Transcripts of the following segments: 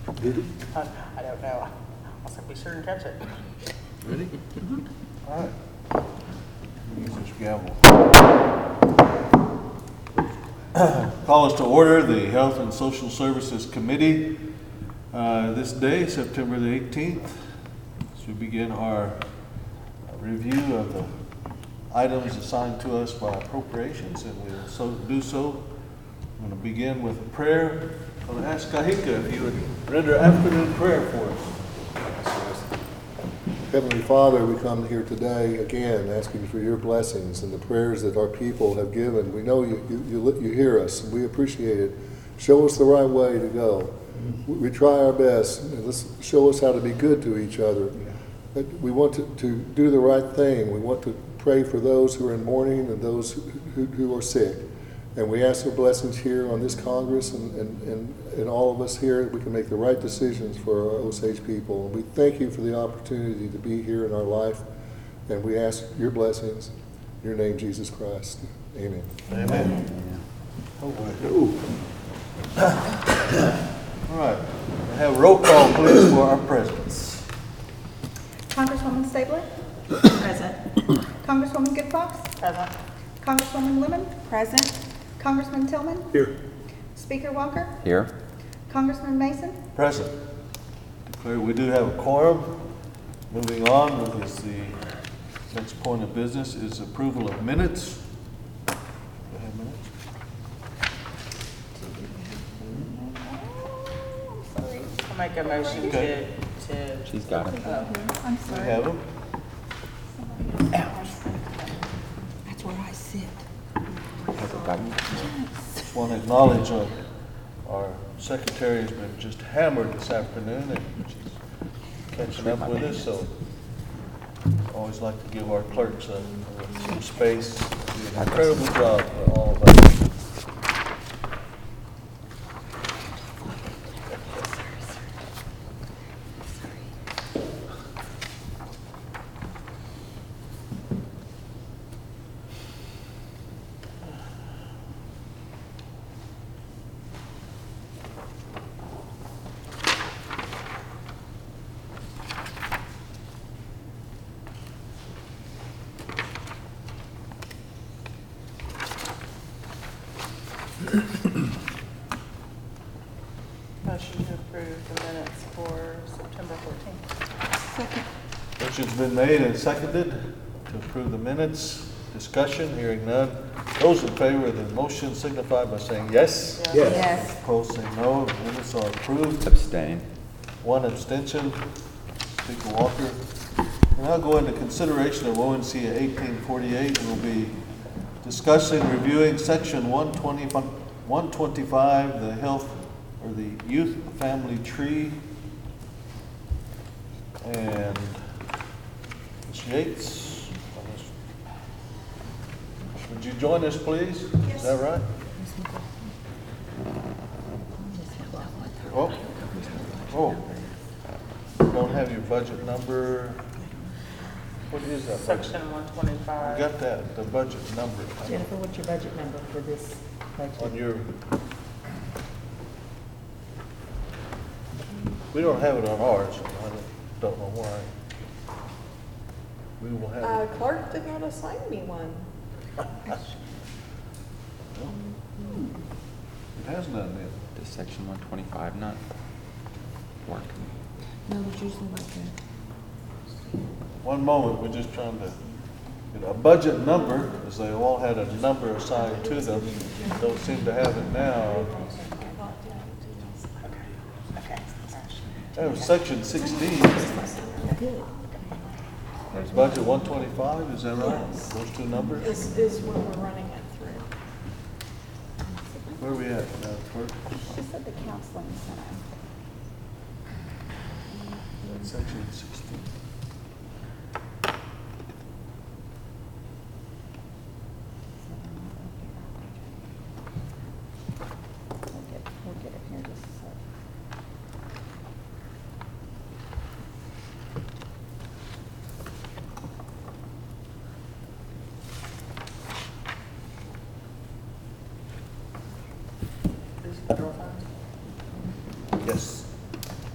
Did he? I don't know. I'll be sure and catch it. Ready? All right. Use this gavel. Call us to order the Health and Social Services Committee this day, September the 18th, as we begin our review of the items assigned to us by appropriations, and we'll do so. I'm going to begin with a prayer. I'm going to ask Kahika if you would render afternoon prayer for us. Heavenly Father, we come here today again asking for your blessings and the prayers that our people have given. We know you hear us, and we appreciate it. Show us the right way to go. We try our best, and show us how to be good to each other. But we want to do the right thing. We want to pray for those who are in mourning and those who are sick. And we ask for blessings here on this Congress and all of us here, that we can make the right decisions for our Osage people. And we thank you for the opportunity to be here in our life. And we ask your blessings in your name, Jesus Christ. Amen. Amen. All right. We'll have a roll call, please, for our presence. Congresswoman Stabler? Present. Congresswoman Goodfox? Present. Congresswoman Lemon? Present. Congressman Tillman? Here. Speaker Walker? Here. Congressman Mason? Present. Declare we do have a quorum. Moving on with the next point of business is approval of minutes. Do we have minutes? Sorry. I'll make a motion Okay. to. She's got it. I'm We sorry. have them. That's where I sit. Everybody. Just want to acknowledge our secretary has been just hammered this afternoon, and she's catching up with us, so always like to give our clerks some space. They do an incredible job for all of us. Motion to approve the minutes for September 14th. Second. Motion's been made and seconded to approve the minutes. Discussion, hearing none. Those in favor of the motion signify by saying yes. Yes. Opposed, say no. The minutes are approved. Abstain. One abstention. Speaker Walker. We'll now go into consideration of ONC 1848. We'll be discussing, reviewing section 125, the health or the youth family tree. And Ms. Yates, would you join us, please? Is that right? Oh, you don't have your budget number. What is that? Section I 125. got that, the budget number. Jennifer, what's your budget number for this On budget? your, we don't have it on ours. I don't know why. We will have it. Clark did not assign me one. It has none then. Does section 125 not work? No, it's usually like that. One moment, we're just trying to get a budget number, because they all had a number assigned to them. Don't seem to have it now. That was section 16. Good. Budget 125, is that right? Those two numbers? This is what we're running it through. Where are we at now, clerk? She said the counseling center. Section 16. We'll get it here just a sec. Is it federal funds? Yes.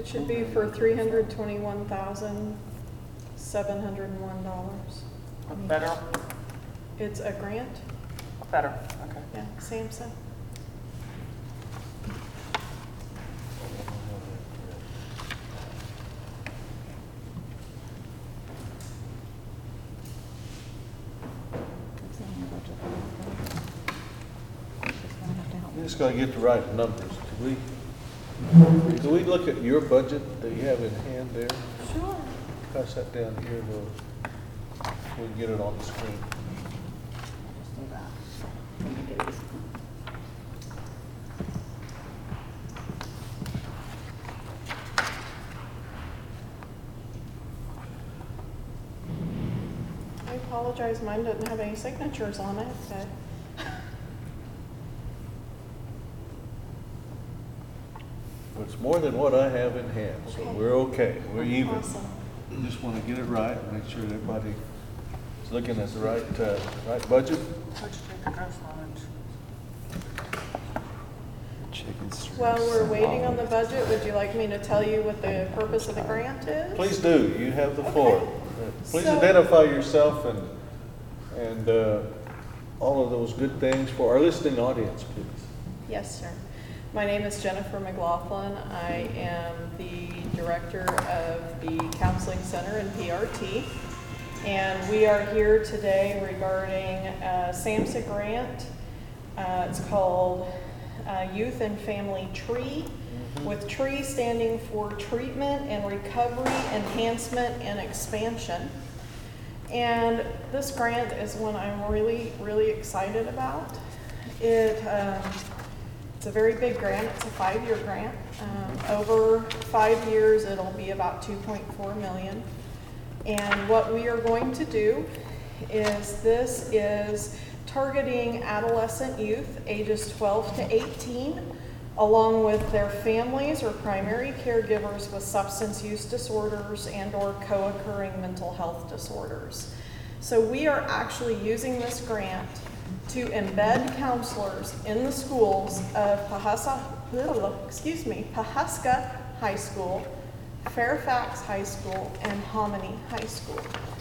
It should be for $321,701. Better, It's a grant, better, okay. yeah, Sampson. It's in your budget. Just gonna have to help You me. just gotta get the right numbers. Could we look at your budget that you have in hand there? Sure. Pass that down here, we'll get it on the screen. Just do that. When you do this. I apologize, mine doesn't have any signatures on it, but It's more than what I have in hand, so Okay. we're okay, we're even. awesome. We just wanna get it right and make sure that everybody is looking at the right budget. Where'd you take the gross knowledge? Chicken strips. While we're and waiting on the olives. budget, would you like me to tell you what the purpose of the grant is? Please do, you have the floor. Okay. Please So- identify yourself and all of those good things for our listening audience, please. Yes, sir. My name is Jennifer McLaughlin. I am the director of the Counseling Center in PRT. And we are here today regarding a SAMHSA grant. It's called Youth and Family TREE, with TREE standing for Treatment and Recovery, Enhancement, and Expansion. And this grant is one I'm really, really excited about. It's a very big grant. It's a 5-year grant. Over 5 years, it'll be about $2.4 million. And what we are going to do is this is targeting adolescent youth ages 12 to 18, along with their families or primary caregivers with substance use disorders and/or co-occurring mental health disorders. So we are actually using this grant to embed counselors in the schools of Pawhuska High School, Fairfax High School, and Hominy High School.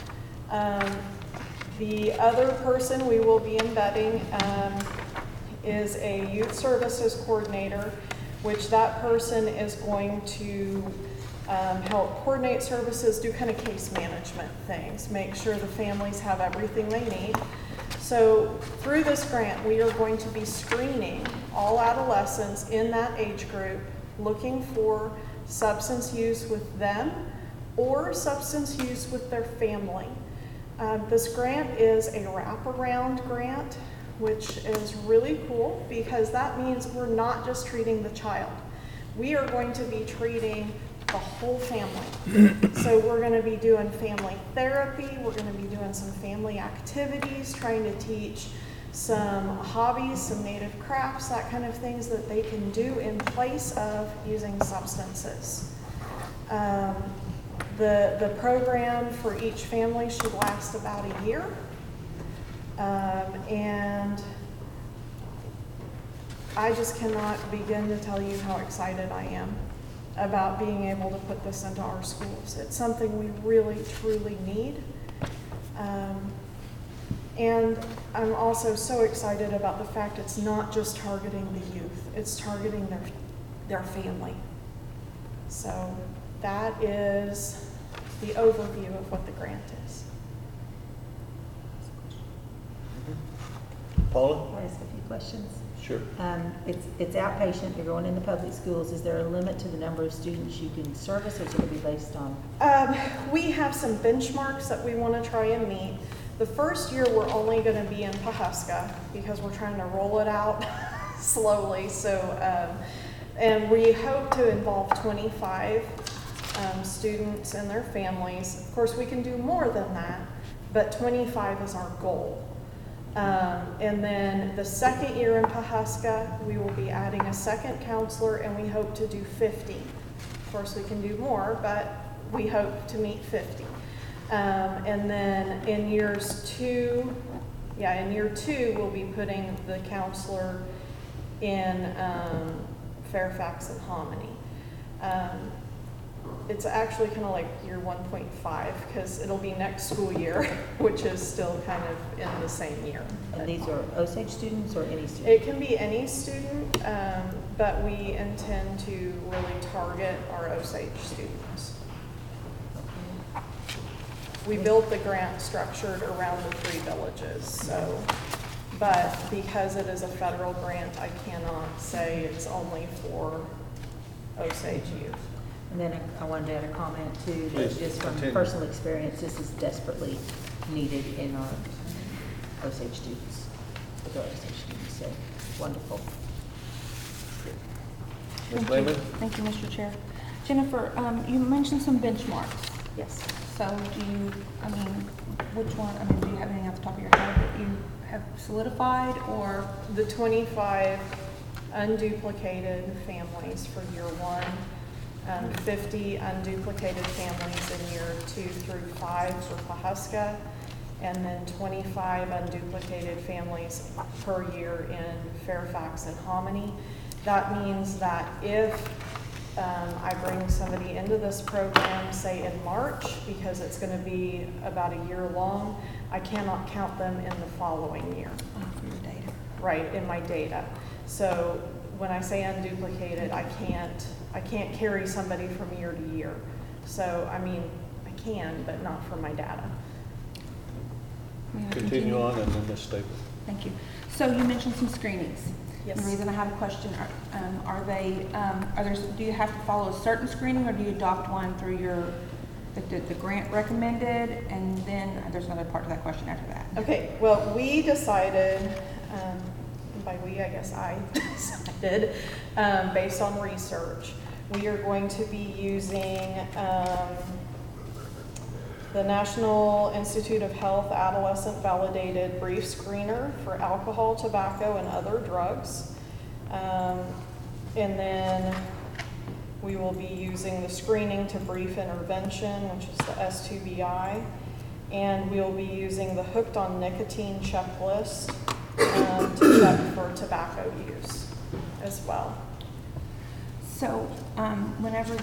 The other person we will be embedding is a youth services coordinator, which that person is going to help coordinate services, do kind of case management things, make sure the families have everything they need. So through this grant, we are going to be screening all adolescents in that age group, looking for substance use with them or substance use with their family. This grant is a wraparound grant, which is really cool because that means we're not just treating the child. We are going to be treating the whole family. So we're going to be doing family therapy, we're going to be doing some family activities, trying to teach some hobbies, some native crafts, that kind of things that they can do in place of using substances. The program for each family should last about a year. And I just cannot begin to tell you how excited I am about being able to put this into our schools. It's something we really, truly need. And I'm also so excited about the fact it's not just targeting the youth, it's targeting their family. So that is the overview of what the grant is. Paula? Can I ask a few questions? Sure. It's outpatient, you're going into public schools. Is there a limit to the number of students you can service, or is it going to be based on? We have some benchmarks that we want to try and meet. The first year, we're only going to be in Pawhuska because we're trying to roll it out slowly. So, and we hope to involve 25 students and their families. Of course, we can do more than that, but 25 is our goal. And then the second year in Pawhuska, we will be adding a second counselor, and we hope to do 50. Of course, we can do more, but we hope to meet 50. And then in year two, we'll be putting the counselor in Fairfax and Hominy. It's actually kind of like year 1.5, because it'll be next school year, which is still kind of in the same year. And these are Osage students or any student? It can be any student, but we intend to really target our Osage students. We built the grant structured around the 3 villages, so, but because it is a federal grant, I cannot say it's only for Osage youth. And then I wanted to add a comment too, that Please, just from continue. personal experience, this is desperately needed in our Osage students, with our Osage students, so wonderful. Ms. Thank you. Lehman? Thank you, Mr. Chair. Jennifer, you mentioned some benchmarks. Yes. So do you, which one, do you have anything off the top of your head that you have solidified or? The 25 unduplicated families for year 1, 50 unduplicated families in year 2 through 5 for Pawhuska, and then 25 unduplicated families per year in Fairfax and Hominy. That means that if I bring somebody into this program, say in March, because it's going to be about a year long, I cannot count them in the following year. For your data. Right, in my data. So when I say unduplicated, I can't carry somebody from year to year. So, I can, but not for my data. May I Continue on, and then Ms. Staples. Thank you. So you mentioned some screenings. Yes. The reason I have a question, do you have to follow a certain screening, or do you adopt one through the grant recommended, and then there's another part to that question after that? Okay, well, we decided, by we, I guess I decided, based on research, we are going to be using the National Institute of Health Adolescent Validated Brief Screener for alcohol, tobacco, and other drugs. And then we will be using the Screening to Brief Intervention, which is the S2BI. And we'll be using the Hooked on Nicotine checklist to check for tobacco use as well. So, whenever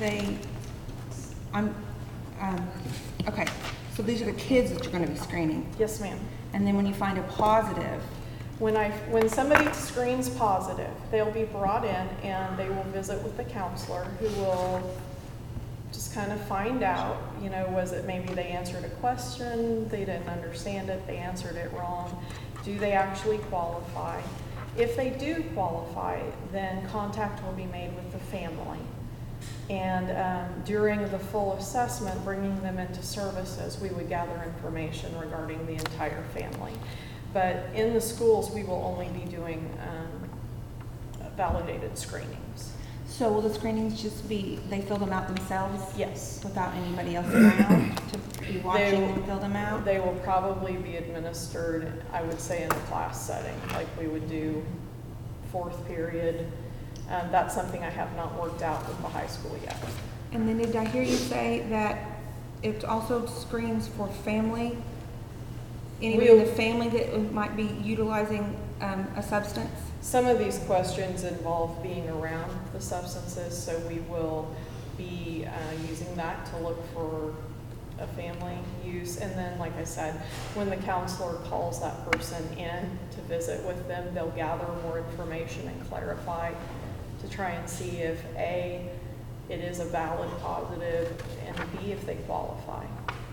okay, so these are the kids that you're going to be screening, Yes, ma'am. and then when you find a positive, When somebody screens positive, they'll be brought in and they will visit with the counselor, who will just kind of find out, was it maybe they answered a question, they didn't understand it, they answered it wrong. Do they actually qualify? If they do qualify, then contact will be made with the family. And during the full assessment, bringing them into services, we would gather information regarding the entire family. But in the schools, we will only be doing validated screenings. so will the screenings just be, they fill them out themselves? Yes. Without anybody else around to be watching them fill them out? They will probably be administered, I would say, in a class setting, like we would do 4th period. That's something I have not worked out with the high school yet. And then did I hear you say that it also screens for family? Anyone in the family that might be utilizing a substance? Some of these questions involve being around the substances, so we will be using that to look for a family use. And then, like I said, when the counselor calls that person in to visit with them, they'll gather more information and clarify to try and see if A, it is a valid positive, and B, if they qualify.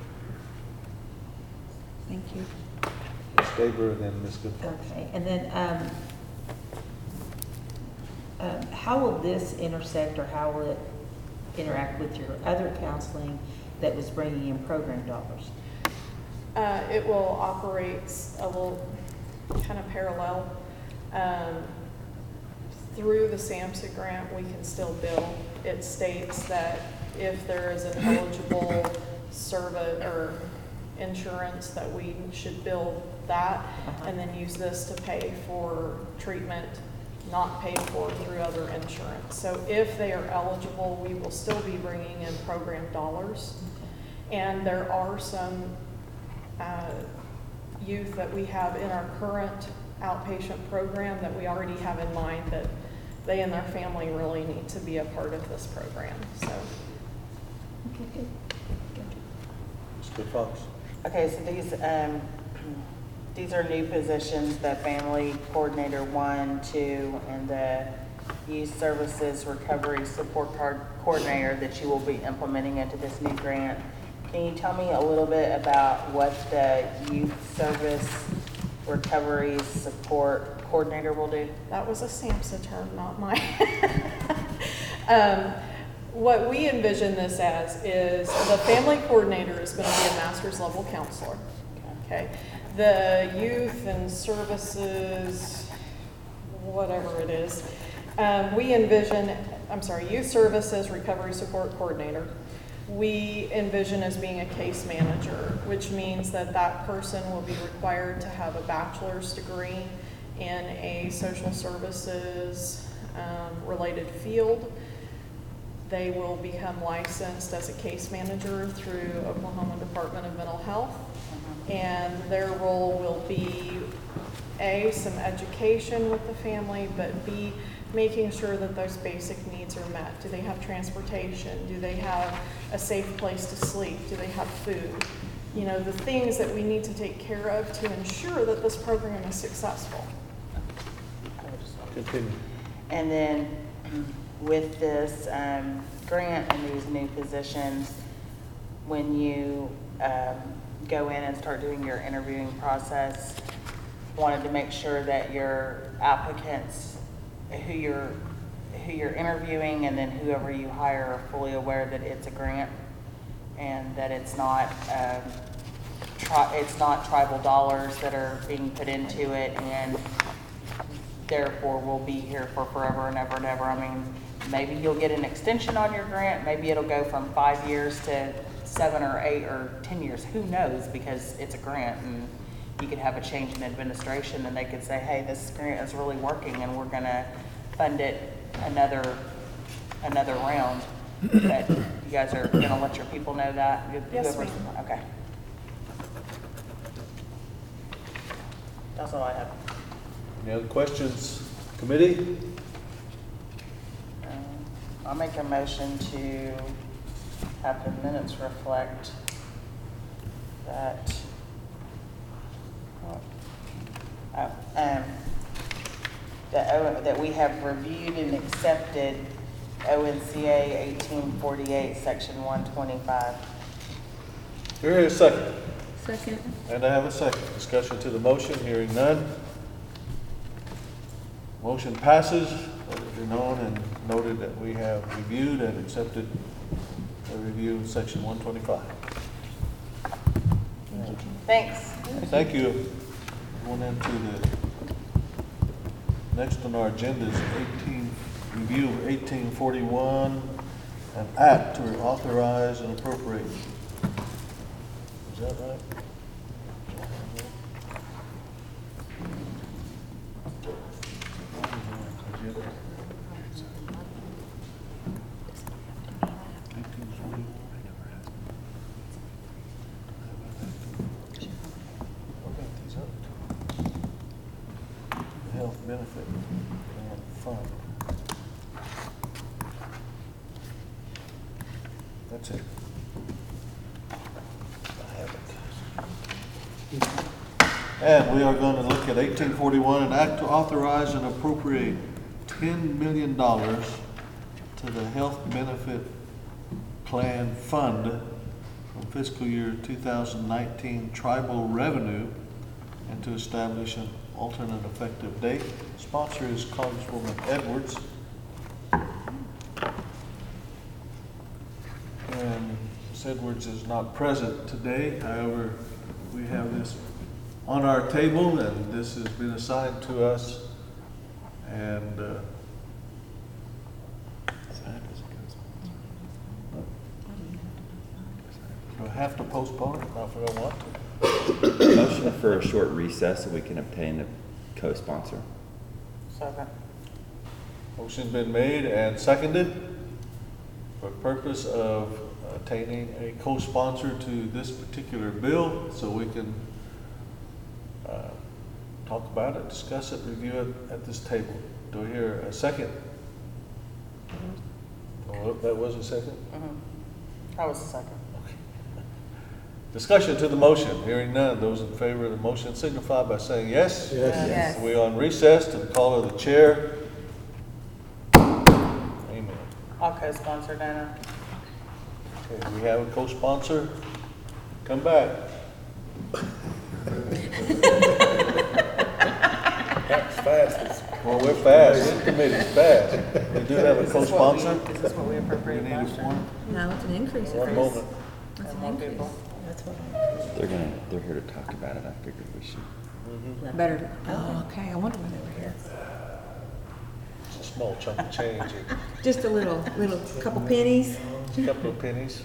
Thank you. Ms. Stabler, and then Ms. Goodfellow. Okay, and then how will this intersect, or how will it interact with your other counseling that was bringing in program dollars? It will operate a little kind of parallel. Through the SAMHSA grant, we can still bill. It states that if there is an eligible service or insurance, that we should bill that and then use this to pay for treatment not paid for through other insurance. So if they are eligible, we will still be bringing in program dollars. And there are some youth that we have in our current outpatient program that we already have in mind that they and their family really need to be a part of this program. So Mr. Fox? Okay, so these are new positions, the family coordinator 1, 2, and the youth services recovery support coordinator that you will be implementing into this new grant. Can you tell me a little bit about what the youth service recovery support coordinator will do? That was a SAMHSA term, not mine. What we envision this as is the family coordinator is going to be a master's level counselor. Okay. The youth and services, whatever it is, we envision, youth services recovery support coordinator. We envision as being a case manager, which means that that person will be required to have a bachelor's degree in a social services related field. They will become licensed as a case manager through Oklahoma Department of Mental Health. And their role will be A, some education with the family, but B, making sure that those basic needs are met. Do they have transportation? Do they have a safe place to sleep? Do they have food? You know, the things that we need to take care of to ensure that this program is successful. Continue. And then with this grant and these new positions, when you go in and start doing your interviewing process, wanted to make sure that your applicants, who you're interviewing, and then whoever you hire are fully aware that it's a grant and that it's not tribal dollars that are being put into it, and therefore will be here for forever and ever and ever. I mean, maybe you'll get an extension on your grant. Maybe it'll go from 5 years to 7 or 8 or 10 years. Who knows? Because it's a grant, and you could have a change in administration, and they could say, "Hey, this grant is really working, and we're going to fund it another round." But you guys are going to let your people know that. Yes, Whoever's- ma'am. Okay. That's all I have. Any other questions, committee? I'll make a motion to have the minutes reflect that that we have reviewed and accepted ONCA 1848, Section 125. Here is a second. Second. And I have a second. Discussion to the motion, hearing none. Motion passes. Let it be known and noted that we have reviewed and accepted the review of Section 125. Thanks. Thank you. Going into the next on our agenda is review of 1841, an act to authorize and appropriate. Is that right? Health benefit and fund. That's it. I have it. And we are going to look at 1841, an act to authorize and appropriate $10 million to the Health Benefit Plan Fund from fiscal year 2019 tribal revenue, and to establish an alternate effective date. Sponsor is Congresswoman Edwards. And Ms. Edwards is not present today. However, we have this on our table, and this has been assigned to us. And do I have to postpone it? Not if I don't want to. Motion for a short recess so we can obtain a co-sponsor. Second. Motion's been made and seconded for the purpose of attaining a co-sponsor to this particular bill, so we can talk about it, discuss it, review it at this table. Do I hear a second? Oh, that was a second? I was the second. Discussion to the motion. Hearing none. Those in favor of the motion signify by saying yes. Yes. We are on recess to the call of the chair. Amen. I'll co-sponsor Dana. Okay, we have a co-sponsor. Come back. That's fast. Well, we're fast. This committee's fast. We do have a co-sponsor. Is this what we We appropriated need a last year? form. No, it's an increase. One moment. It's And an more increase. people? They're here to talk about it. I figured we should. Better. Oh, okay. I wonder why they were here. It's a small chunk of change. Just a little couple pennies. A couple of pennies.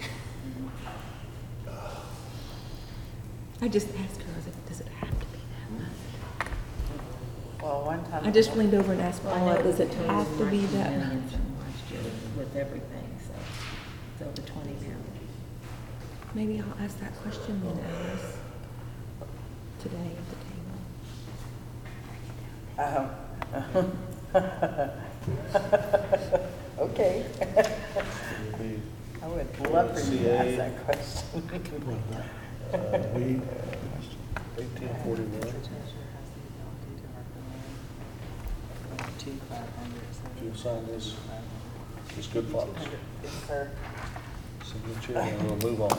I just asked her, I was like, does it have to be that much? Well, one time. I just leaned over and asked Well, I Paula, know does it the total have to be was that 19 much? million from last year with everything, so it's over 20 now. Maybe I'll ask that question then, Alice, today at the table. Okay. Be, I would love for you to ask CA. that question. we, 1841. You sign this. It's good, Fox. Yes, sir. Signature, and we'll move on.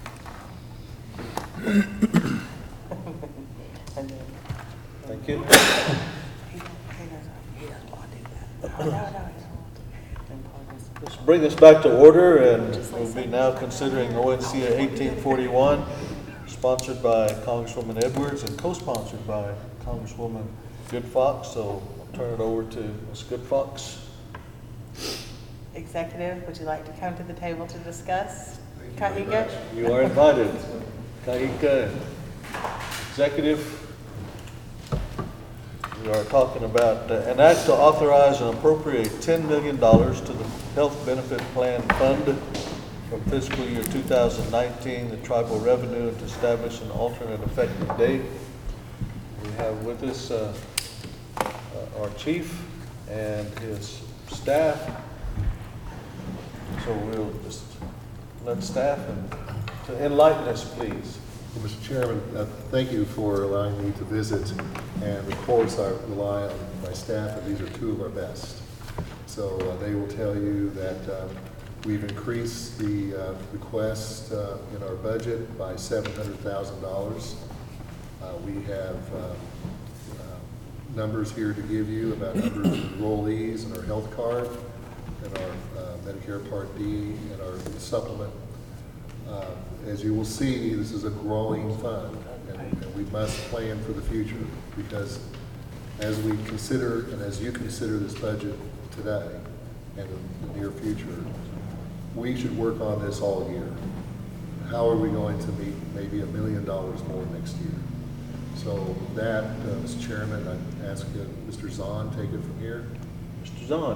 And then, Thank you. he doesn't want to do that. Oh, no, he doesn't want to. Then Paul goes, Let's bring this back to order, and we'll be now considering ONCA 1841, sponsored by Congresswoman Edwards and co-sponsored by Congresswoman Good Fox. So I'll turn it over to Ms. Good Fox. Executive, would you like to come to the table to discuss? Kahika? You are invited. Kahika, Executive. We are talking about an act to authorize and appropriate $10 million to the Health Benefit Plan Fund from fiscal year 2019, the tribal revenue, and to establish an alternate effective date. We have with us our chief and his staff. So we'll just let staff to enlighten us, please. Well, Mr. Chairman, thank you for allowing me to visit, and of course, I rely on my staff, and these are two of our best. So they will tell you that we've increased the request in our budget by $700,000. We have numbers here to give you about numbers of enrollees in our health card, and our Medicare Part D, and our supplement. As you will see, this is a growing fund, and we must plan for the future, because as we consider, and as you consider this budget today and in the near future, we should work on this all year. How are we going to meet maybe $1 million more next year? So with that, Mr. Chairman, I ask Mr. Zahn take it from here. Mr. Zahn.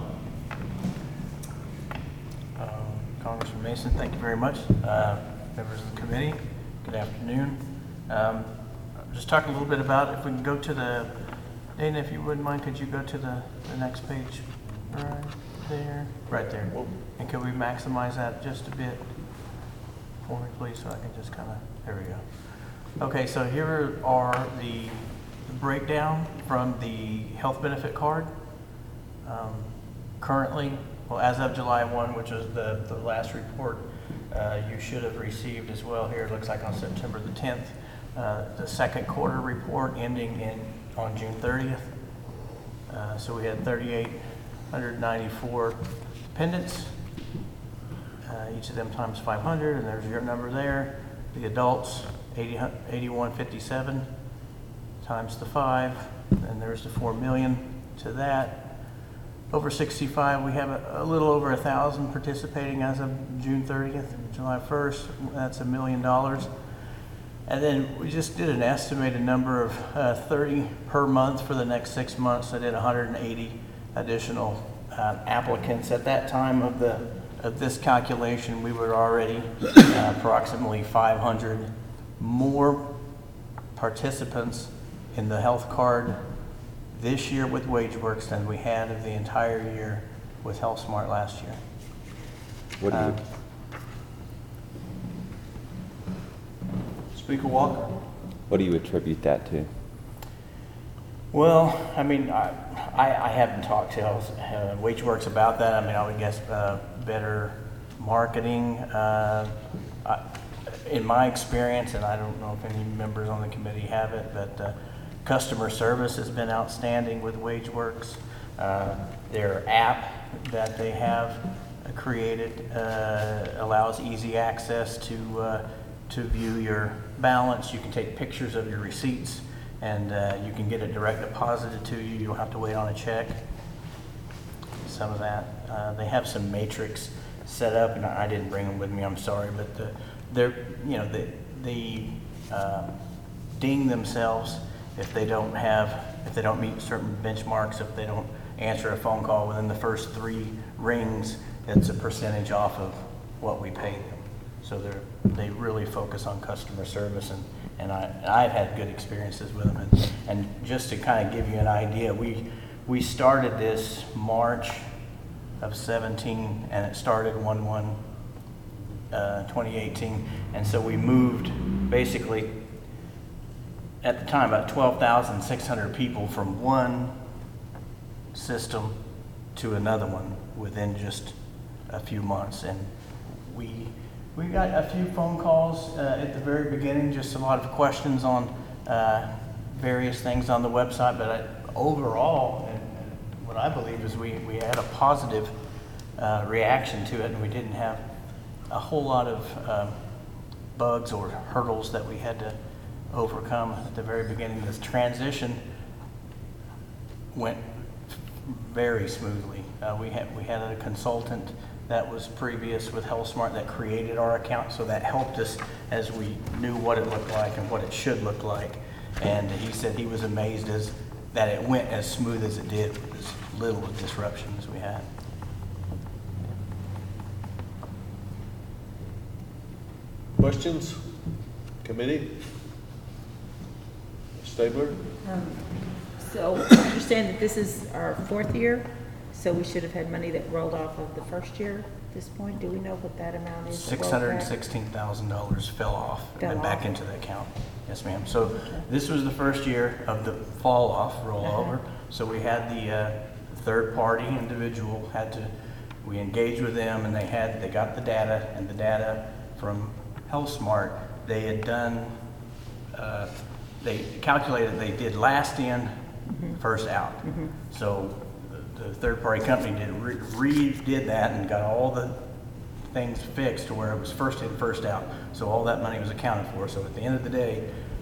Congressman Mason, thank you very much. Members of the committee, good afternoon. Just talking a little bit about, if we can go to the, Dana, if you wouldn't mind, could you go to the next page? Right there, right there. And could we maximize that just a bit for me, please, so I can just kind of, there we go. Okay, so here are the breakdown from the health benefit card. Currently, well, as of July 1, which is the last report you should have received as well here, it looks like on September the 10th, the second quarter report ending on June 30th. So we had 3,894 dependents, each of them times 500, and there's your number there. The adults, 8157 times the 5, and there's the 4 million to that. Over 65, we have a little over 1,000 participating as of June 30th, July 1st. That's $1 million. And then we just did an estimated number of 30 per month for the next 6 months. I did 180 additional applicants. At that time of this calculation, we were already approximately 500 more participants in the health card this year with WageWorks than we had of the entire year with HealthSmart last year. What do you, Speaker Walker? What do you attribute that to? Well, I mean, I haven't talked to WageWorks about that. I mean, I would guess better marketing. In my experience, and I don't know if any members on the committee have it, but customer service has been outstanding with WageWorks. Their app that they have created allows easy access to view your balance. You can take pictures of your receipts, and you can get it direct deposited to you. You don't have to wait on a check. Some of that. They have some matrix set up, and I didn't bring them with me, I'm sorry, but they're, you know, they ding themselves if they don't meet certain benchmarks, if they don't answer a phone call within the first 3 rings, it's a percentage off of what we pay them. So they really focus on customer service, and I've had good experiences with them. And just to kind of give you an idea, we started this March of 17, and it started 1/1/2018, and so we moved basically at the time about 12,600 people from one system to another one within just a few months. And we got a few phone calls at the very beginning, just a lot of questions on various things on the website, but overall, and what I believe is we had a positive reaction to it, and we didn't have a whole lot of bugs or hurdles that we had to overcome at the very beginning. This transition went very smoothly. We had a consultant that was previous with HealthSmart that created our account, so that helped us as we knew what it looked like and what it should look like. And he said he was amazed that it went as smooth as it did with as little disruption as we had. Questions? Committee? Stabler? So I understand that this is our 4th year, so we should have had money that rolled off of the first year at this point. Do we know what that amount is? $616,000 fell off and Fell went back off. into the account. Yes, ma'am. So this was the first year of the fall off rollover. So we had the third party individual we engaged with them, and they got the data, and the data from HealthSmart, they had done, they calculated they did last in, first out. So the third party company redid that and got all the things fixed to where it was first in, first out. So all that money was accounted for. So at the end of the day,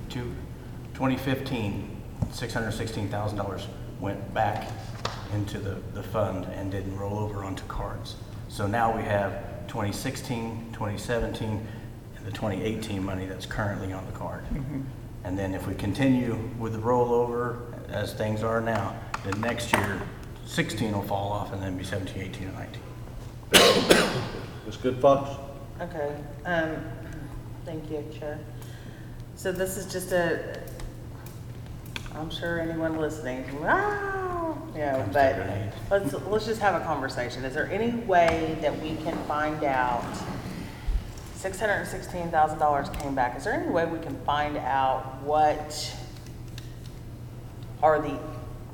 2015, $616,000 went back into the fund and didn't roll over onto cards. So now we have 2016, 2017, and the 2018 money that's currently on the card. And then if we continue with the rollover as things are now, then next year 16 will fall off and then be 17, 18, and 19. Ms. Goodfox? Okay, thank you, Chair. So this is just I'm sure anyone listening, wow, but let's just have a conversation. Is there any way that we can find out, $616,000 came back, is there any way we can find out what are the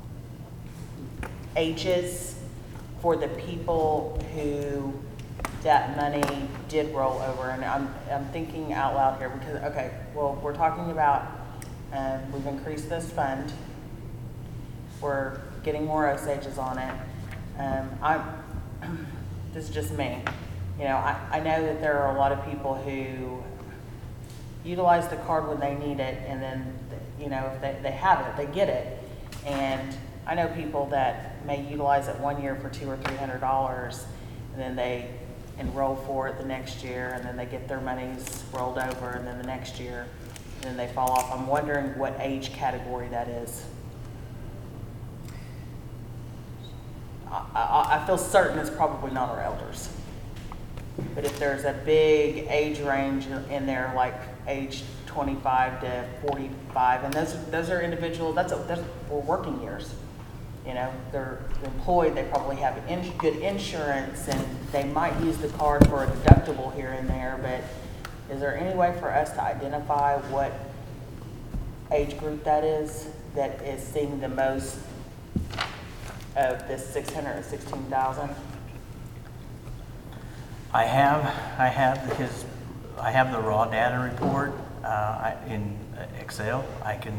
ages for the people who that money did roll over? And I'm thinking out loud here because, okay, well, we're talking about, we've increased this fund. We're getting more Osages on it. This is just me. You know, I know that there are a lot of people who utilize the card when they need it, and then, you know, if they have it, they get it. And I know people that may utilize it one year for $200 or $300, and then they enroll for it the next year, and then they get their monies rolled over, and then the next year, and then they fall off. I'm wondering what age category that is. I feel certain it's probably not our elders. But if there's a big age range in there, like age 25 to 45, and those are individuals, those are working years. You know, they're employed, they probably have good insurance, and they might use the card for a deductible here and there, but is there any way for us to identify what age group that is seeing the most of this 616,000? I have the raw data report in Excel. I can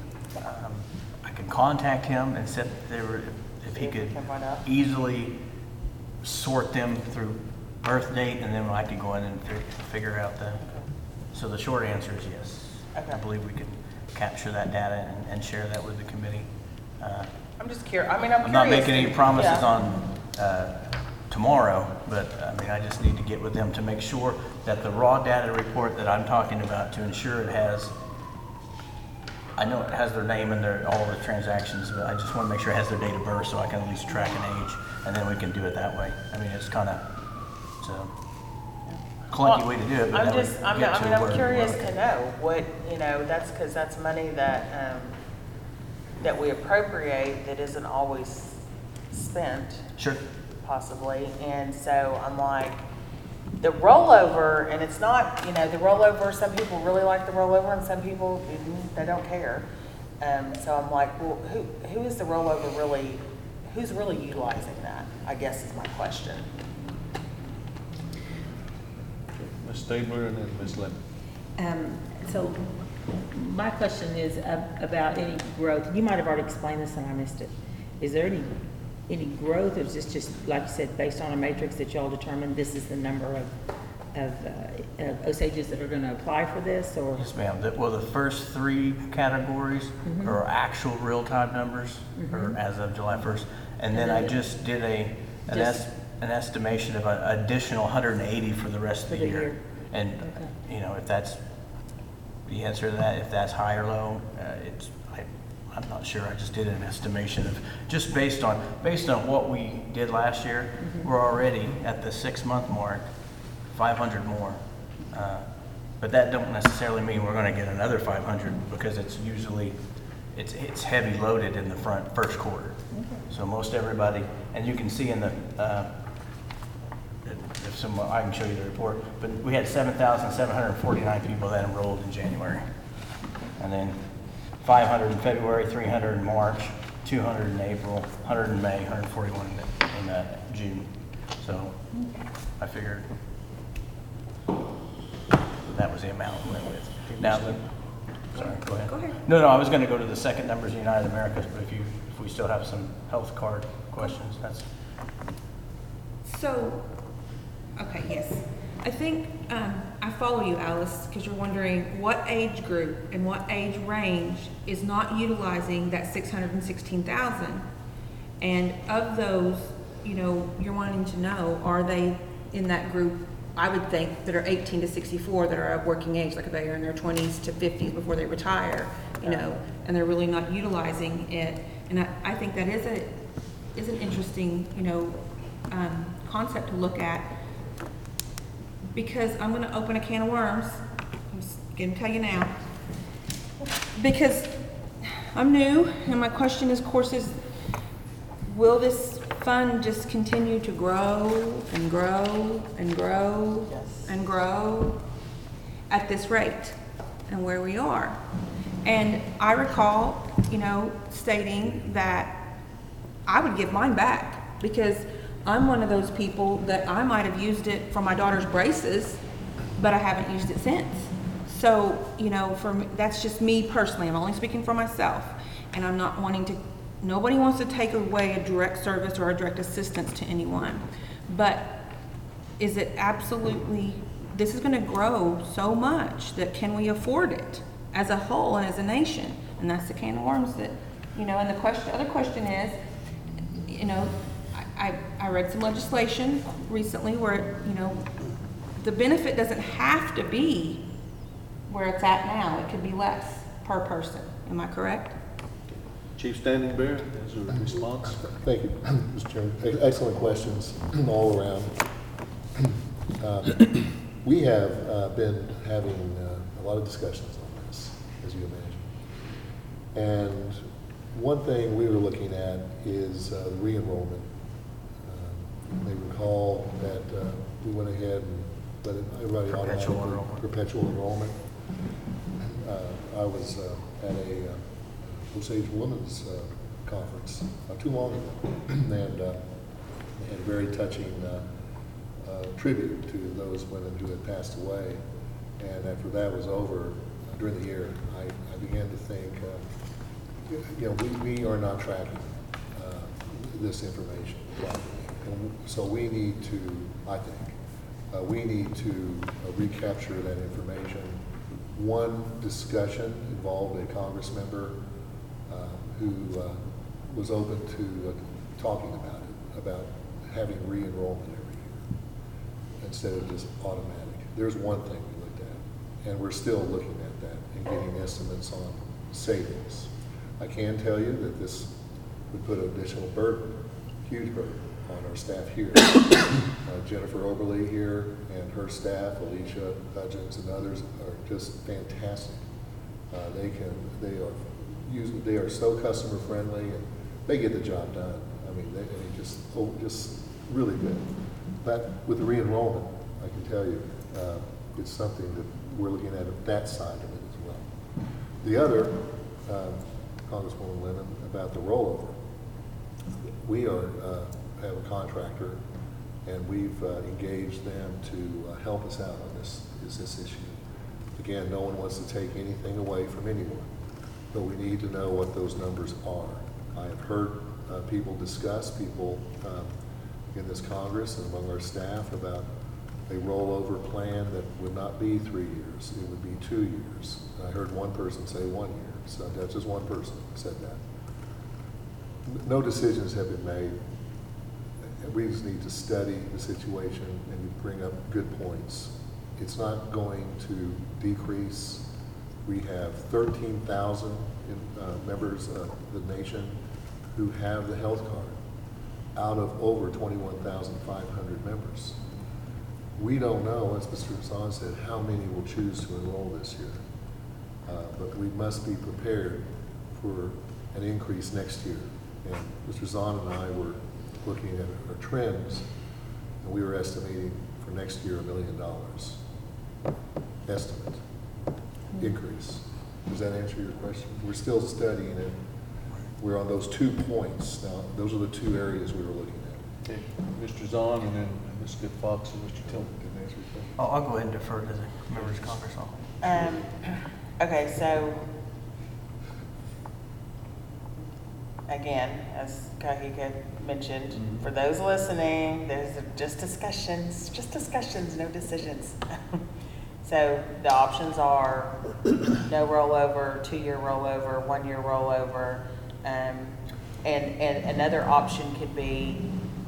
contact him and see if he could easily sort them through birth date, and then I could go in and figure out so the short answer is yes. Okay. I believe we could capture that data and share that with the committee. I'm just curious. I mean, I'm I'm not curious. making any promises Yeah. on tomorrow, but I mean, I just need to get with them to make sure that the raw data report that I'm talking about, to ensure it has, I know it has their name and all the transactions, but I just want to make sure it has their date of birth so I can at least track an age, and then we can do it that way. I mean, it's kind of, it's a clunky way to do it, but that would get to where I'm we curious wanna to go. know what, that's because that's money that, that we appropriate that isn't always spent. Sure. Possibly, and so I'm like, the rollover, and it's not, the rollover, some people really like the rollover and some people, they don't care. So I'm like, well, who is the rollover really, who's really utilizing that, I guess is my question. Ms. Stabler and then Ms. Lemon. So my question is about any growth. You might have already explained this and I missed it. Is there any growth, or is this just, like you said, based on a matrix that y'all determined this is the number of Osages that are going to apply for this, or? Yes, ma'am. Well, the first three categories are actual real-time numbers, or as of July 1st. And then I just did an estimation of an additional 180 for the rest of the year. And, if that's the answer to that, if that's high or low, I'm not sure. I just did an estimation of, just based on what we did last year, we're already at the 6-month mark, 500 more. But that don't necessarily mean we're going to get another 500, because it's usually, it's heavy loaded in the first quarter. So most everybody, and you can see in the, I can show you the report, but we had 7,749 people that enrolled in January. And then 500 in February, 300 in March, 200 in April, 100 in May, 141 in June. So I figured that was the amount we went with. Now, sorry, go ahead. Go ahead. No, I was going to go to the second numbers of United Americas, but if we still have some health card questions, that's. So, okay, yes. I think I follow you, Alice, because you're wondering what age group and what age range is not utilizing that 616,000. And of those, you're wanting to know, are they in that group, I would think, that are 18 to 64 that are of working age, like they are in their 20s to 50s before they retire, and they're really not utilizing it. And I think that is an interesting, concept to look at. Because I'm going to open a can of worms. I'm just going to tell you now. Because I'm new, and my question is, of course, will this fund just continue to grow and grow and grow and grow at this rate and where we are? And I recall, stating that I would give mine back, because I'm one of those people that I might have used it for my daughter's braces, but I haven't used it since. So, for me, that's just me personally. I'm only speaking for myself. And I'm not nobody wants to take away a direct service or a direct assistance to anyone. But is it absolutely, this is gonna grow so much that can we afford it as a whole and as a nation? And that's the can of worms that, and the other question is, I read some legislation recently where, the benefit doesn't have to be where it's at now. It could be less per person. Am I correct? Chief Standing Bear, as a response. Thank you, Mr. Chairman. Excellent questions all around. We have been having a lot of discussions on this, as you imagine. And one thing we were looking at is re-enrollment. You may recall that we went ahead and but everybody Perpetual automatically, enrollment. perpetual enrollment. I was at a Osage Women's Conference not too long ago, and they had a very touching tribute to those women who had passed away. And after that was over, during the year, I began to think, we are not tracking this information properly. And so we need to, I think, we need to recapture that information. One discussion involved a Congress member who was open to talking about it, about having re-enrollment every year instead of just automatic. There's one thing we looked at, and we're still looking at that and getting estimates on savings. I can tell you that this would put an additional burden, huge burden, on our staff here. Jennifer Oberly here and her staff, Alicia Hudgens and others, are just fantastic. They are so customer friendly, and they get the job done. I mean, they just really good. But with the re-enrollment, I can tell you, it's something that we're looking at that side of it as well. The other, Congresswoman Lennon, about the rollover. We have a contractor, and we've engaged them to help us out on this issue. Again, no one wants to take anything away from anyone, but we need to know what those numbers are. I have heard people in this Congress and among our staff about a rollover plan that would not be 3 years, it would be 2 years. I heard one person say 1 year, so that's just one person said that. No decisions have been made. We just need to study the situation and bring up good points. It's not going to decrease. We have 13,000 members of the nation who have the health card out of over 21,500 members. We don't know, as Mr. Zahn said, how many will choose to enroll this year. But we must be prepared for an increase next year. And Mr. Zahn and I were looking at our trends, and we were estimating for next year $1 million estimate increase. Does that answer your question? We're still studying it. We're on those 2 points. Now, those are the 2 areas we were looking at. Okay, Mr. Zahn, and then Ms. Good Fox and Mr. Tillman can answer your question. I'll go ahead and defer to the members of Congress. Okay, so, again, as Kahika mentioned, for those listening, there's just discussions, no decisions. So the options are no rollover, 2-year rollover, 1-year rollover, and another option could be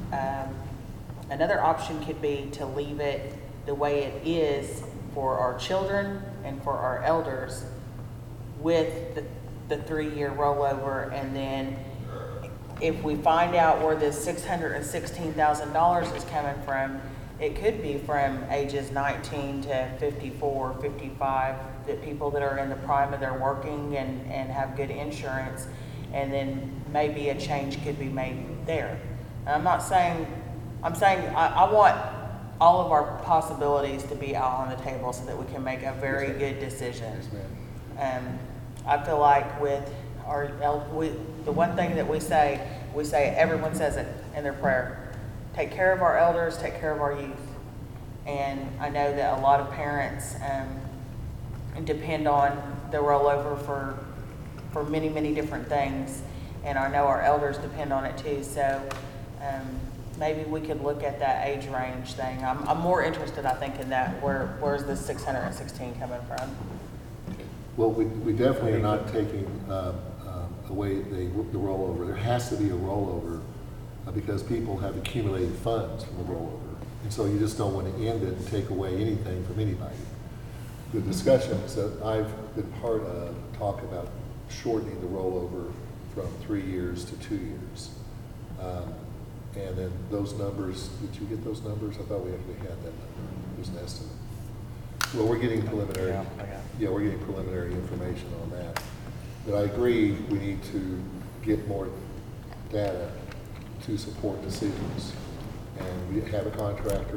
to leave it the way it is for our children and for our elders with the 3-year rollover, and then if we find out where this $616,000 is coming from, it could be from ages 19 to 54, 55, that people that are in the prime of their working and have good insurance, and then maybe a change could be made there. And I'm saying I want all of our possibilities to be out on the table so that we can make a very good decision. Yes, ma'am. I feel like with the one thing that we say, everyone says it in their prayer: take care of our elders, take care of our youth. And I know that a lot of parents depend on the rollover for many, many different things. And I know our elders depend on it too. So maybe we could look at that age range thing. I'm more interested, I think, in that. Where's this 616 coming from? Well, we definitely are not taking away the rollover. There has to be a rollover because people have accumulated funds from the rollover. And so you just don't want to end it and take away anything from anybody. The discussions that I've been part of talk about shortening the rollover from 3 years to 2 years. And then those numbers, did you get those numbers? I thought we actually had that number. It was an estimate. Well, we're getting preliminary. Yeah, I got it. Yeah, we're getting preliminary information on that. But I agree, we need to get more data to support decisions. And we have a contractor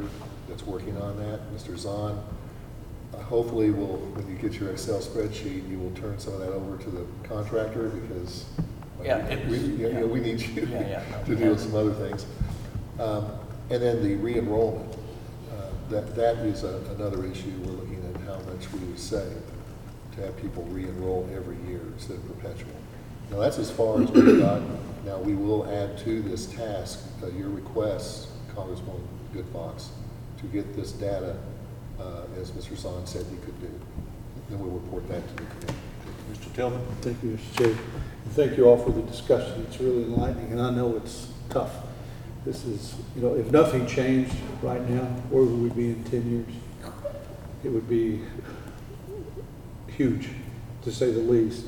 that's working on that, Mr. Zahn. Hopefully, when you get your Excel spreadsheet, you will turn some of that over to the contractor because we need you to deal with some other things. And then the re-enrollment, that is another issue. We're looking at how much we would save to have people re-enroll every year instead of perpetual. Now, that's as far as we've gotten. Now, we will add to this task your request, Congresswoman Goodfox, to get this data, as Mr. Zahn said he could do. Then we'll report that to the committee. Mr. Tillman? Thank you, Mr. Chair. And thank you all for the discussion. It's really enlightening, and I know it's tough. This is, if nothing changed right now, where would we be in 10 years? It would be huge, to say the least.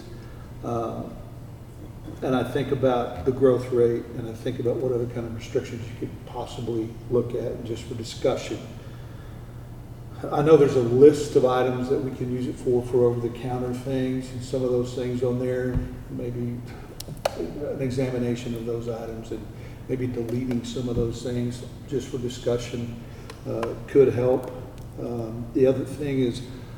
And I think about the growth rate, and I think about what other kind of restrictions you could possibly look at just for discussion. I know there's a list of items that we can use it for over-the-counter things, and some of those things on there, maybe an examination of those items and maybe deleting some of those things just for discussion could help. The other thing is,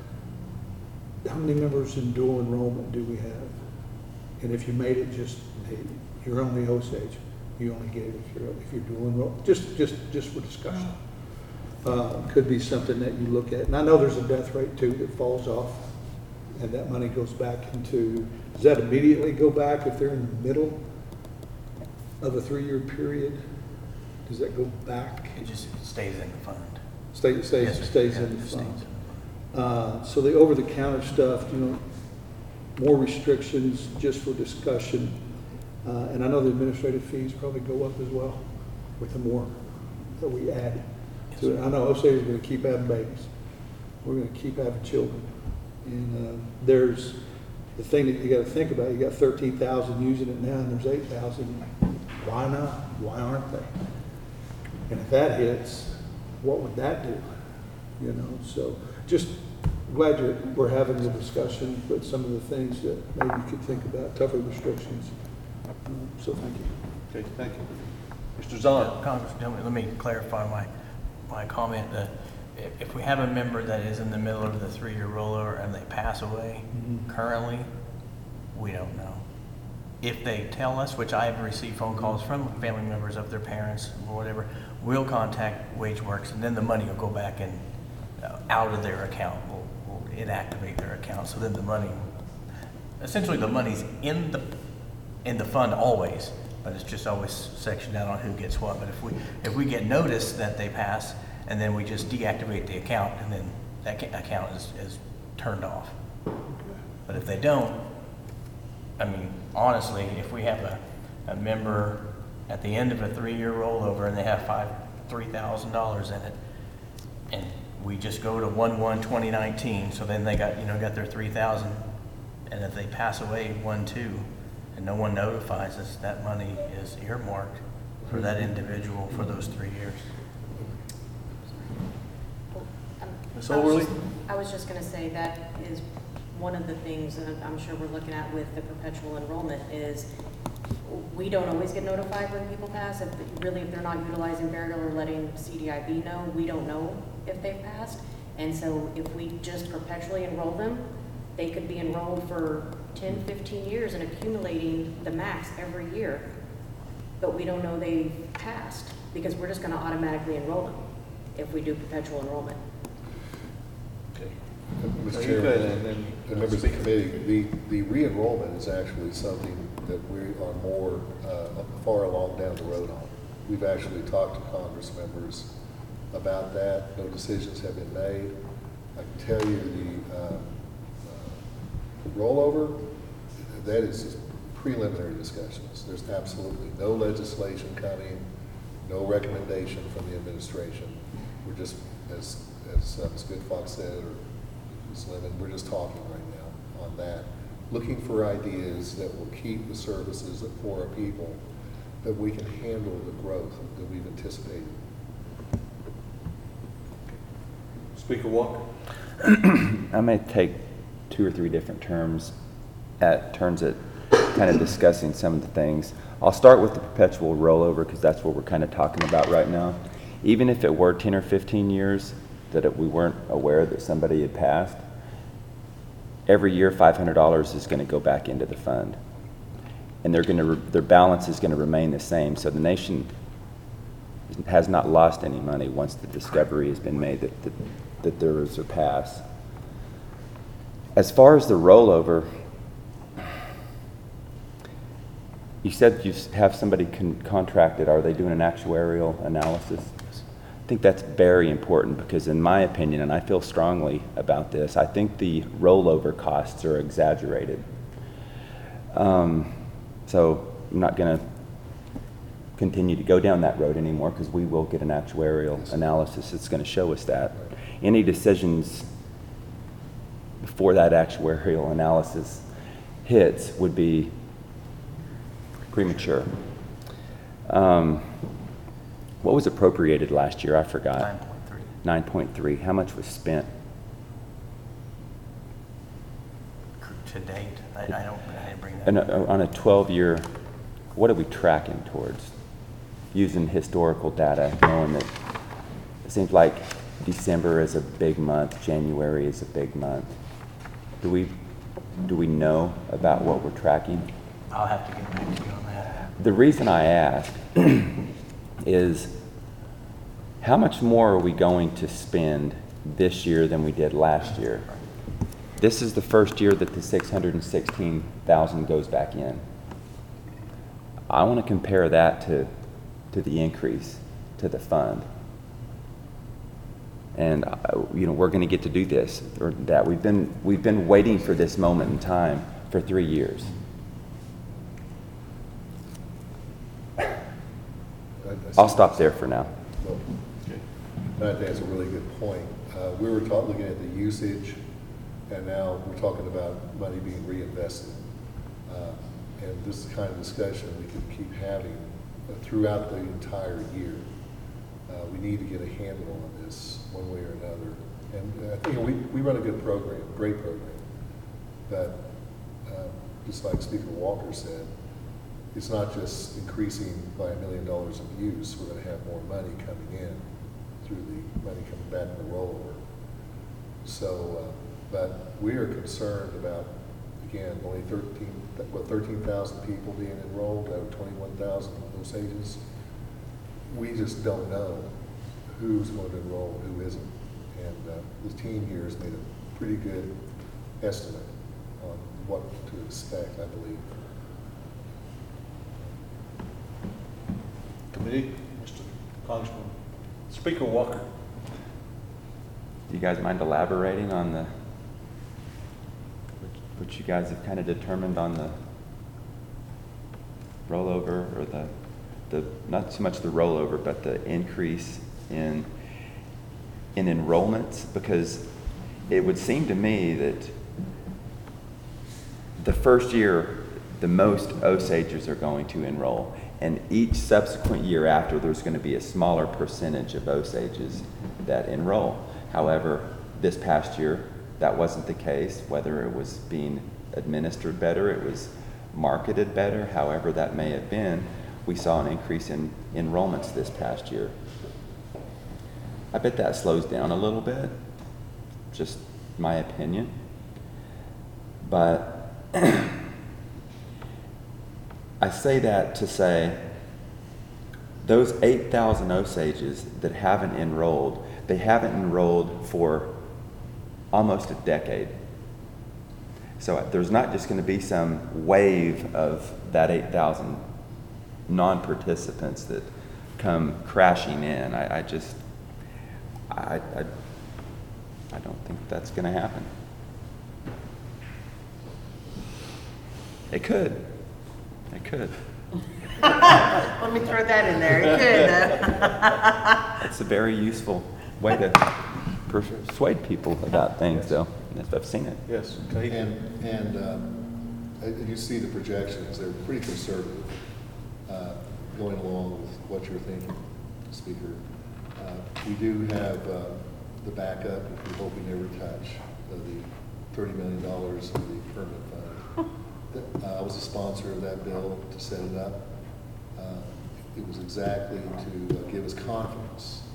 how many members in dual enrollment do we have? And if you made it just, you're only Osage, you only get it if you're dual enrolled, just for discussion. Could be something that you look at. And I know there's a death rate too that falls off, and that money goes back into, does that immediately go back if they're in the middle of a 3-year period? Does that go back? It just stays in the fund. Stays Yes, sir. stays Yeah, in the it fund. stays in the fund. So the over-the-counter stuff, more restrictions just for discussion. And I know the administrative fees probably go up as well with the more that we add to it. I know Osage is going to keep having babies. We're going to keep having children. And there's the thing that you got to think about. You got 13,000 using it now, and there's 8,000. Why not? Why aren't they? And if that hits, what would that do? So just glad we're having the discussion, but some of the things that maybe you could think about, tougher restrictions. So thank you. Okay, thank you. Mr. Zahn? Congressman, let me clarify my comment. If we have a member that is in the middle of the 3-year rollover and they pass away, currently, we don't know. If they tell us, which I have received phone calls from family members of their parents or whatever, we'll contact WageWorks, and then the money will go back and out of their account. We'll inactivate their account. So then the money, essentially the money's in the fund always, but it's just always sectioned out on who gets what. But if we get notice that they pass, and then we just deactivate the account, and then that account is turned off. But if they don't, honestly, if we have a member at the end of a 3-year rollover and they have $3,000 in it, and we just go to 1/1/2019, so then they got their $3,000, and if they pass away 1/2, and no one notifies us, that money is earmarked for that individual for those 3 years. Ms. Overly? I was just going to say that is one of the things that I'm sure we're looking at with the perpetual enrollment is we don't always get notified when people pass. If they're not utilizing burial or letting CDIB know, we don't know if they've passed. And so if we just perpetually enroll them, they could be enrolled for 10, 15 years and accumulating the max every year. But we don't know they've passed because we're just going to automatically enroll them if we do perpetual enrollment. Okay. Mr. You go ahead, and Chairman, then and members of the committee, the re-enrollment is actually something that we are more far along down the road on. We've actually talked to Congress members about that. No decisions have been made. I can tell you the rollover, that is just preliminary discussions. There's absolutely no legislation coming, no recommendation from the administration. We're just, as Ms. Goodfox said, or Ms. Lemon, we're just talking right now on that, looking for ideas that will keep the services for our people, that we can handle the growth that we've anticipated. Speaker Walker? I may take 2 or 3 different turns at kind of discussing some of the things. I'll start with the perpetual rollover because that's what we're kind of talking about right now. even if it were 10 or 15 years that we weren't aware that somebody had passed, every year $500 is going to go back into the fund. And their balance is going to remain the same. So the nation has not lost any money once the discovery has been made that there is a pass. As far as the rollover, you said you have somebody contracted. Are they doing an actuarial analysis? I think that's very important because in my opinion, and I feel strongly about this, I think the rollover costs are exaggerated. So I'm not going to continue to go down that road anymore because we will get an actuarial analysis that's going to show us that. Any decisions before that actuarial analysis hits would be premature. What was appropriated last year? I forgot. 9.3. 9.3. How much was spent? To date, I didn't bring that. And on a 12-year, what are we tracking towards? Using historical data, knowing that it seems like December is a big month, January is a big month. Do we know about what we're tracking? I'll have to get back to you on that. The reason I ask is how much more are we going to spend this year than we did last year? This is the first year that the $616,000 goes back in. I want to compare that to the increase to the fund. And we're going to get to do this or that. We've been waiting for this moment in time for 3 years. I'll stop there for now. I think that's a really good point. We were looking at the usage, and now we're talking about money being reinvested. And this is the kind of discussion we can keep having throughout the entire year. We need to get a handle on this one way or another. And I think we run a good program, great program. But just like Speaker Walker said, it's not just increasing by $1 million of use. We're going to have more money coming in through the money coming back in the rollover. So, but we are concerned about, again, only 13,000 people being enrolled out of 21,000 Osages. We just don't know who's going to enroll and who isn't. And the team here has made a pretty good estimate on what to expect, I believe. Committee, Mr. Congressman, Speaker Walker. Do you guys mind elaborating on what you guys have kind of determined on the rollover or the not so much the rollover, but the increase in enrollments? Because it would seem to me that the first year, the most Osages are going to enroll. And each subsequent year after, there's going to be a smaller percentage of Osages that enroll. However, this past year, that wasn't the case. Whether it was being administered better, it was marketed better, however that may have been, we saw an increase in enrollments this past year. I bet that slows down a little bit, just my opinion. But I say that to say those 8,000 Osages that haven't enrolled, they haven't enrolled for almost a decade. So there's not just going to be some wave of that 8,000 non-participants that come crashing in. I don't think that's going to happen. It could. It could. Let me throw that in there. It could. It's a very useful way to persuade people about things, though. I've seen it. Yes. And you see the projections, they're pretty conservative, going along with what you're thinking, Speaker. We do have the backup, which we hope we never touch, of the $30 million of the permit fund. I was a sponsor of that bill to set it up. It was exactly to give us confidence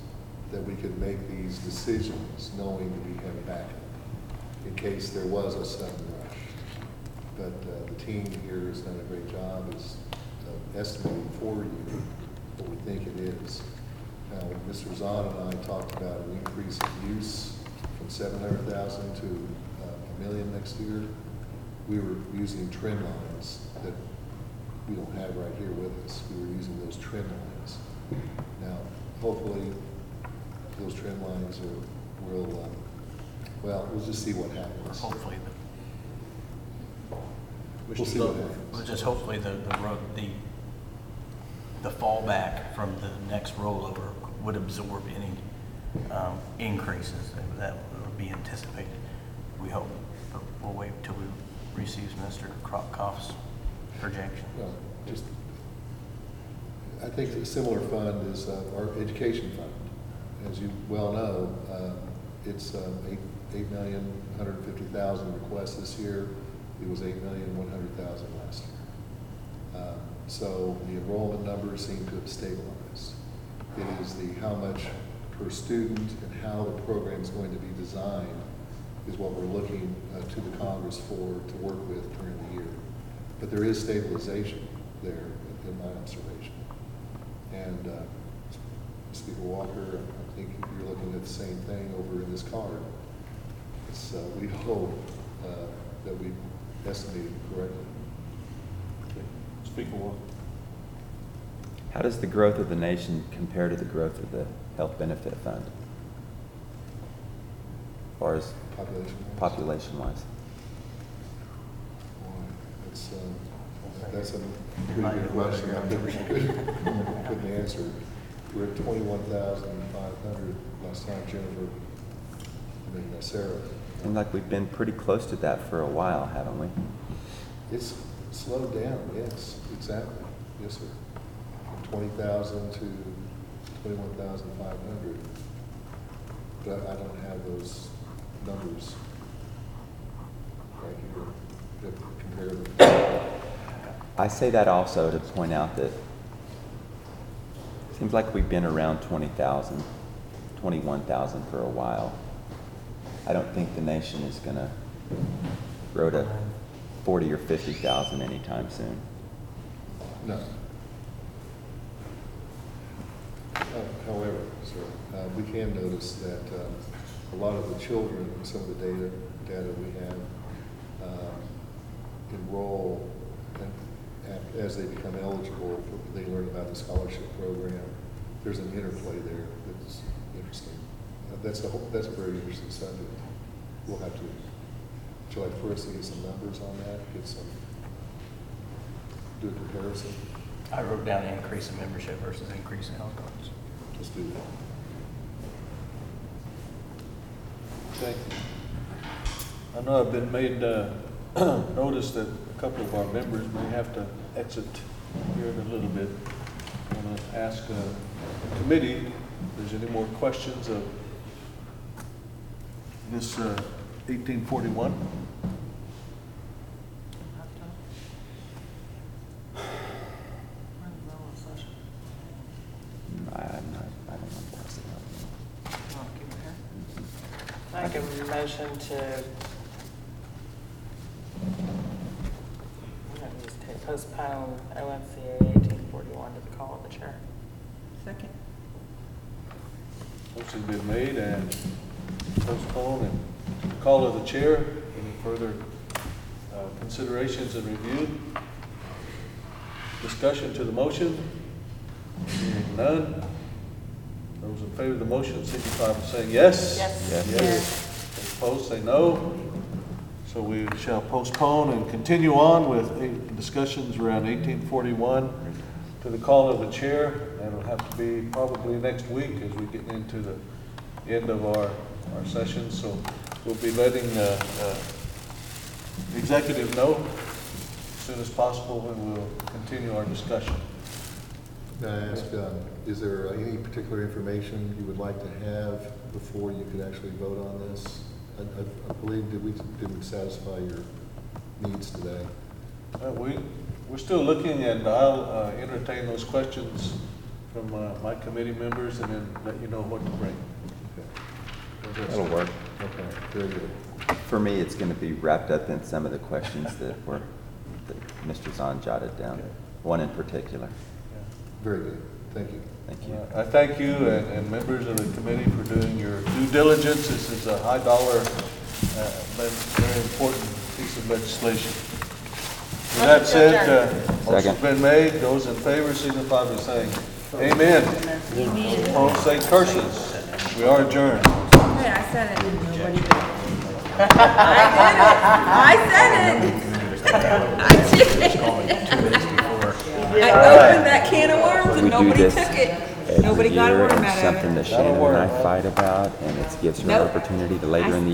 that we could make these decisions knowing that we have backup in case there was a sudden rush. But the team here has done a great job as estimating for you what we think it is. Now, Mr. Zahn and I talked about an increase in use from 700,000 to $1 million next year. We were using trend lines that we don't have right here with us. We were using those trend lines. Now, hopefully, those trend lines will well, we'll just see what happens. Hopefully, We'll see what happens. well, just hopefully the fallback from the next rollover would absorb any increases that would be anticipated. We hope, but we'll wait until we receive Mr. Krotkoff's projection. Well, just, I think a similar fund is our education fund. As you well know, it's 8,150,000 requests this year. It was 8,100,000 last year. So the enrollment numbers seem to have stabilized. It is the how much per student and how the program is going to be designed is what we're looking to the Congress for to work with during the year. But there is stabilization there in my observation. And Speaker Walker, I think you're looking at the same thing over in this card. It's, we hope that we estimated correctly. Okay. Speaker Walker. How does the growth of the nation compare to the growth of the health benefit fund? As far as population-wise? That's a pretty good question. I couldn't answer. We're at 21,500 last time, Jennifer. I mean, Sarah. Seems like we've been pretty close to that for a while, haven't we? It's slowed down, yes, exactly. Yes, sir. From 20,000 to 21,500. But I don't have those numbers right here that compare them. I say that also to point out that it seems like we've been around 20,000, 21,000 for a while. I don't think the nation is going to grow to 40 or 50,000 anytime soon. No. However, sir, we can notice that a lot of the children, some of the data we have, enroll and as they become eligible, they learn about the scholarship program. There's an interplay there that's interesting. That's a very interesting subject. We'll have to, would you like for us to get some numbers on that, do a comparison? I wrote down increase in membership versus increase in health cards. Let's do that. Okay. I know I've been made notice that a couple of our members may have to exit here in a little bit. I want to ask the committee if there's any more questions of this 1841. Make a motion to postpone ONCA 1841 to the call of the chair. Second. Motion been made and postpone and call of the chair. Any further considerations and review? Discussion to the motion? Hearing none. Those in favor of the motion signify by saying yes. Yes. Yes. Those opposed say no. So we shall postpone and continue on with discussions around 1841 to the call of the chair. That'll have to be probably next week as we get into the end of our session. So we'll be letting the executive know as soon as possible when we'll continue our discussion. May I ask, is there any particular information you would like to have before you could actually vote on this? I believe, did we satisfy your needs today? We're still looking, and I'll entertain those questions from my committee members and then let you know what to bring. Okay. That'll work. Okay, very good. For me, it's going to be wrapped up in some of the questions that Mr. Zahn jotted down, Okay. one in particular. Very good. Thank you. Thank you. I thank you and members of the committee for doing your due diligence. This is a high dollar, but very important piece of legislation. With that said, motion's Second. been made. Those in favor signify by saying amen. Opposed, say curses. We are adjourned. Hey, I said it. I said it. I did it. I opened that can of worms and We do nobody this took it. every Nobody got a year, word and out it's of something it. that Shannon and I fight about, and it gives her an Nope. opportunity to later in the